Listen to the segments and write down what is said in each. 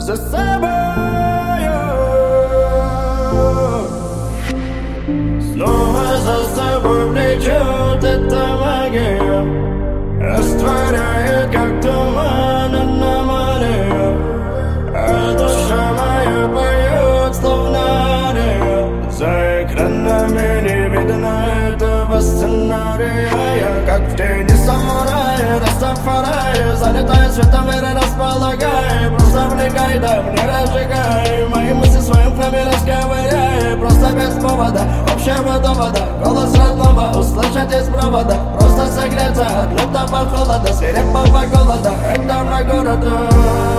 за собою. Снова за собой влечет эта магия, растворяет, как туман аномалия. А душа моя поет, словно ария. За экранами не видно этого сценария. Я как в тени самурая, растафарая, залетаю светом мира, располагая. Просто влекай, да мне разжигай, мои мысли своим храме расковыряй. Просто без повода, общего довода, голос родного услышать из провода. Просто согреться от лютого холода, свирепого голода этого города.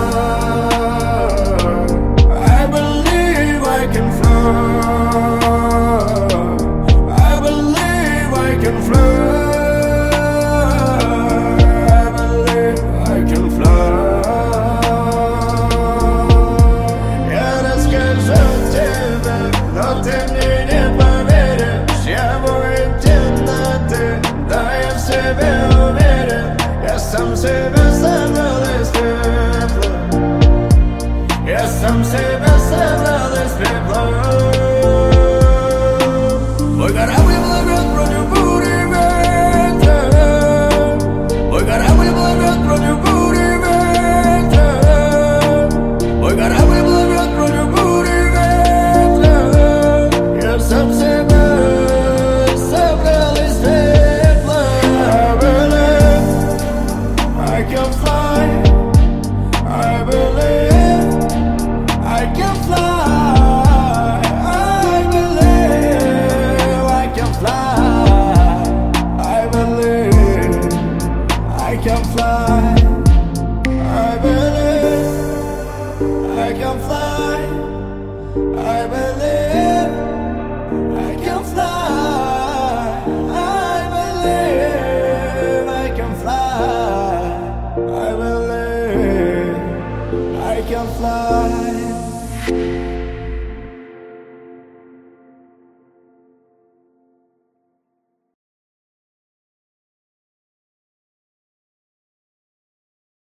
I believe I can fly. I believe I can fly. I believe I can fly. Я расскажу тебе, но ты мне не поверишь. Я воин темноты, да я в себе уверен. Я сам себя собрал из пепла. Я сам себя собрал из пепла.